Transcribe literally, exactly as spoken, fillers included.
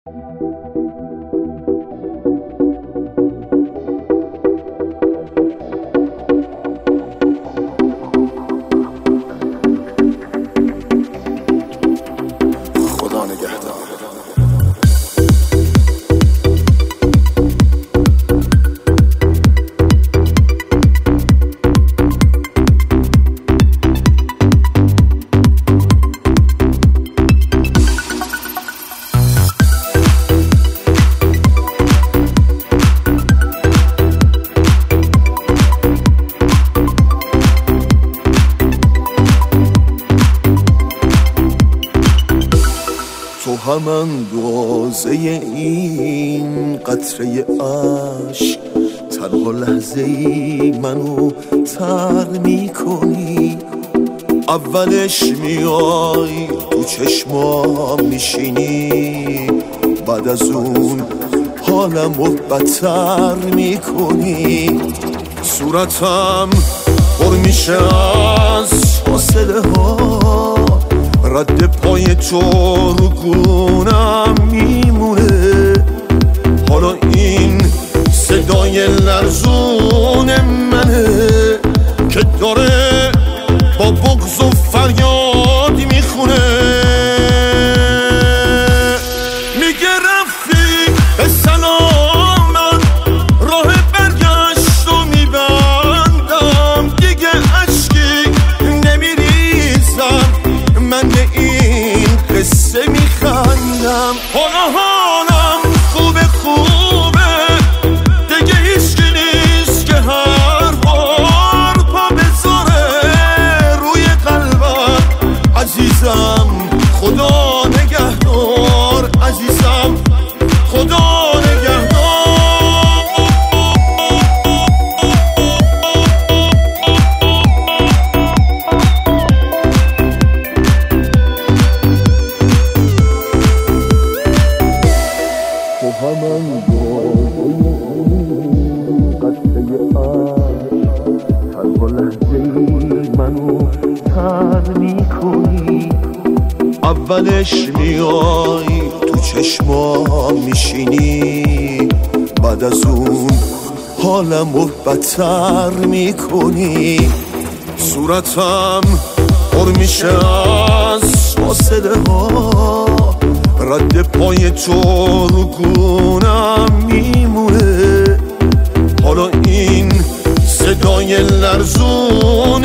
خدا نگهدار. تو هم اندازه این قطره عشق، تنها لحظه ای منو تر میکنی. اولش میای تو چشمام میشینی، بعد از اون حالمو بدتر میکنی. صورتم پر میشه از فاصله ها، رد پای تو رو گونم میمونه. حالا این صدای لرزون منه که داره با بغض و فریاد میخونه. میگه رفیق به سلامت، راه برگشت رو میبندم، دیگه عشقی نمیریزم، من به این قصه میخندم. حالا حالم خوبه خوبه، دیگه هیچکی نیست که هر بار پا بذاره روی قلبم. عزیزم خدا نگهدار، عزیزم خدا نگهدار. تو همان قطعه عشق، تنها لحظه ای منو تر میکنی. اولش میای تو چشمام میشینی، بعد از اون حالمو بدتر میکنی. صورتم پر میشه از فاصله ها، رد پای تو رو گونم میمونه. حالا این صدای لرزون